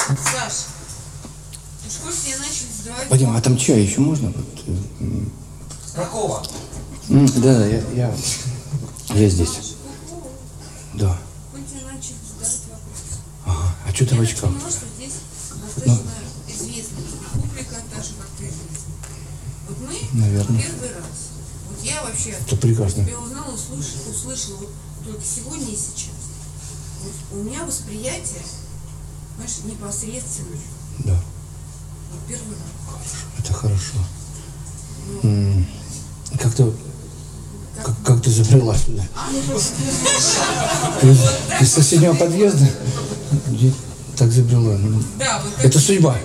Саш, уж хоть мне начали задавать... Вадим, а там чай еще можно? Вот, Какого? да, я здесь. Да. Хоть мне начали задавать вопросы. Ага. А что ты в очках? Я поняла, что здесь достаточно известная публика, так же, как ты известна. Вот мы Наверное. первый раз. Вот я вообще Это прекрасно. тебя узнала, услышала вот только сегодня и сейчас. Вот у меня восприятие, знаешь, непосредственное. Да. Вот первый раз. Это хорошо. Как ты забрела сюда? Из соседнего подъезда? Где так забрела? Да, вот Это судьба.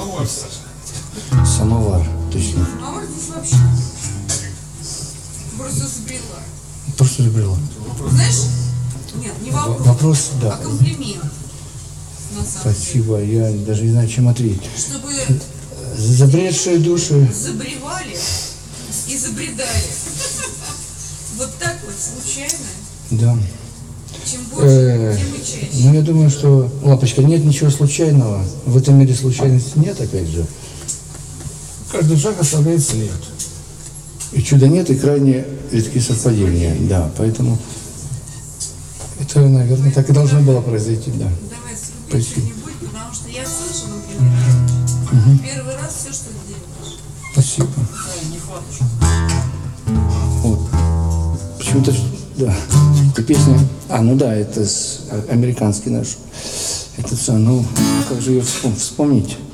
Самовар, точно. Самовар здесь вообще просто забрела. Просто забрела. Знаешь, нет, не вопрос, Вопрос, да. а комплимент. На самом деле. Спасибо, я даже не знаю, чем ответить. Чтобы Забредшие души. забревали и забредали. Вот так вот, случайно. Да. Чем больше, тем и чаще. Ну, я думаю, что, Лапочка, нет ничего случайного. В этом мире случайности нет, опять же. Каждый шаг оставляет след. И чуда нет, и крайне редкие совпадения. Да, поэтому это, наверное, так и должно было произойти, да. Давай срубить Спасибо. что-нибудь, потому что я слышала, например, первый раз все, что делаешь. Спасибо. Вот. Почему-то, да, эта песня, ну да, это американский наш, это, ну, как же ее вспомнить?